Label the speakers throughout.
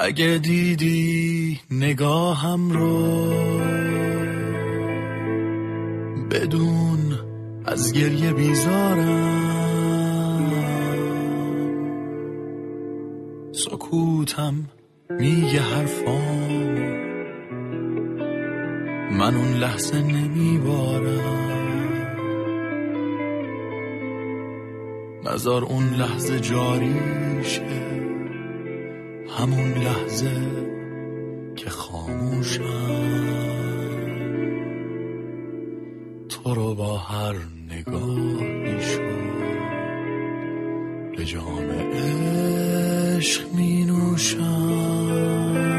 Speaker 1: اگه دیدی نگاهم رو بدون از گریه بیزارم، سکوتم میگه حرفام، من اون لحظه نمیبارم. نذار اون لحظه جاری شه، همون لحظه که خاموشم، تو رو با هر نگاهی شد به جام عشق می نوشم.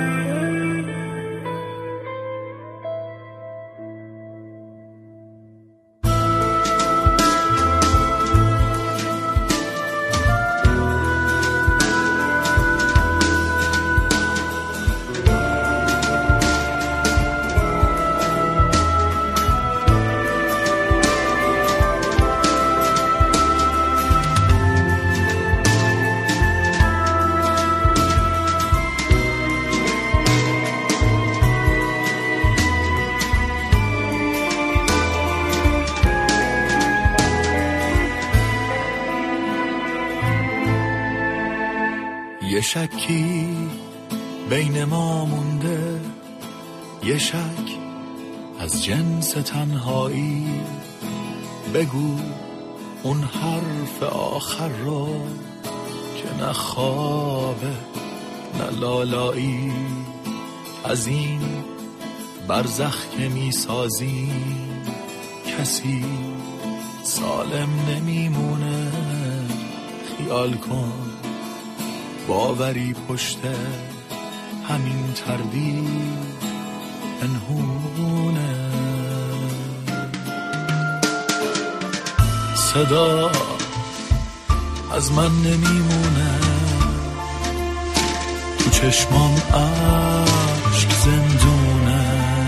Speaker 1: یه شکی بین ما مونده، یه شک از جنس تنهایی. بگو اون حرف آخر رو که نه خوابه نه لالایی. از این برزخ که میسازیم کسی سالم نمیمونه. خیال کن باوری پشت همین تردید پنهونه. صدا از من نمیمونه، تو چشمام عشق زندونه.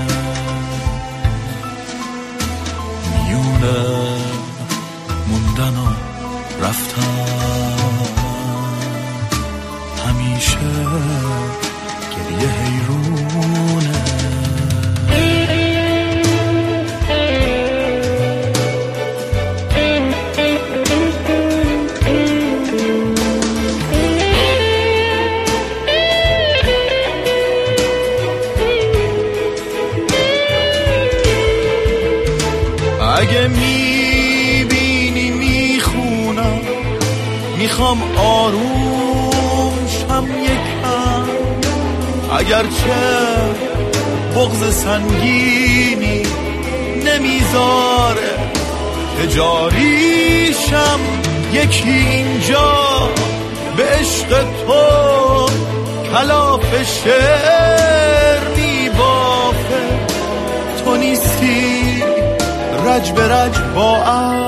Speaker 1: میونه موندن و رفتن، همیشه گریه حیرونه. اگه میبینی میخونم، میخوام آروم شم یکم. اگرچه بغض سنگینی نمیذاره تجاریشم، یکی اینجا به عشق تو کلاف شعر میبافه. تو نیستی رج به رج با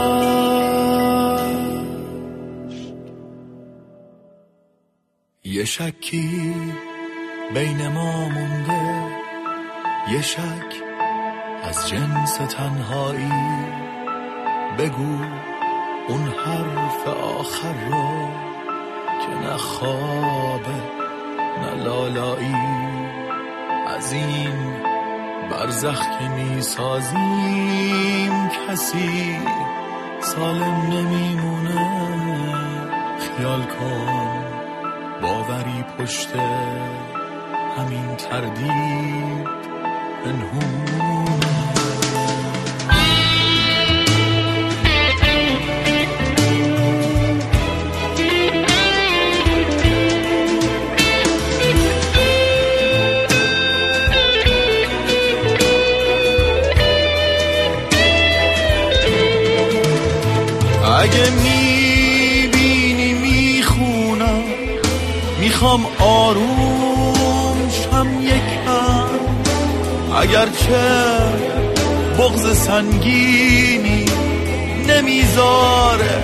Speaker 1: یه شکی بین ما مونده، یه شک از جنس تنهایی. بگو اون حرف آخر رو که نه خوابه نه لالایی. از این برزخ که میسازیم کسی سالم نمیمونه. خیال کن باوری پشت همین تردید پنهونه. اگه میبینی میخونم، میخوام آروم شم یکم. اگرچه بغض سنگینی نمیذاره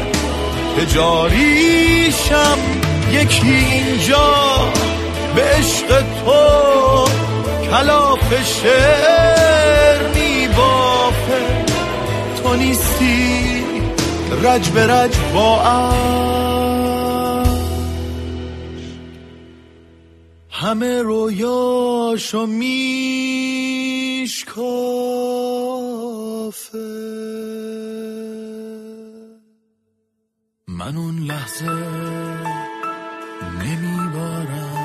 Speaker 1: تجاریشم، یکی اینجا به عشق تو کلاف شعر میبافه. تو نیستی رج به رج با همه رویاشو میشکافه. من اون لحظه نمیبارم